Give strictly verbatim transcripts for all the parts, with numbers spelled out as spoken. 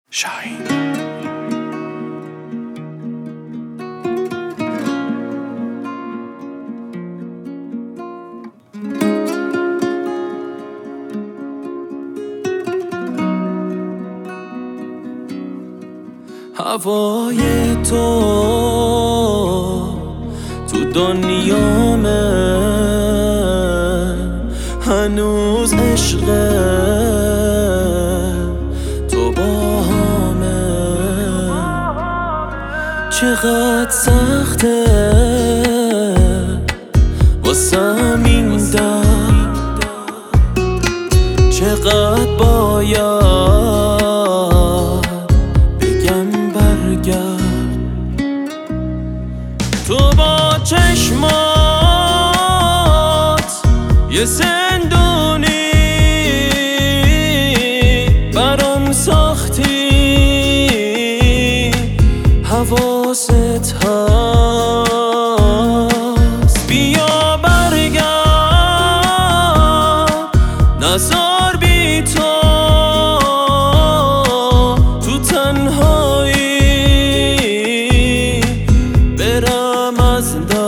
شاهین. هوای تو تو دنیامه، هنوز عشقه تو با همه. چقدر سخته واسم این درد، چقدر باید تو با چشمات یه زندونی برام ساختی، حواست هست. بیا برگرد، نزار بی تو تو تنهایی برم از دست.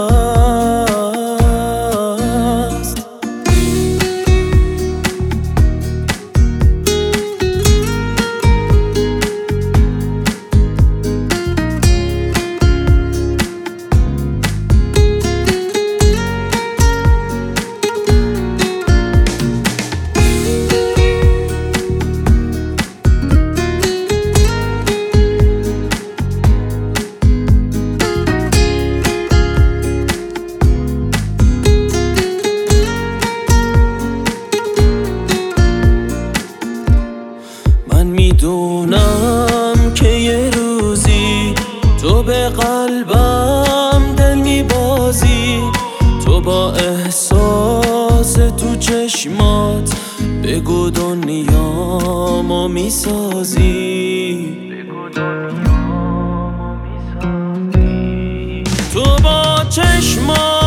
من میدونم که یه روزی تو به قلبم دل میبازی، تو با احساس تو چشمات بگو دنیامو میسازی. تو با چشمات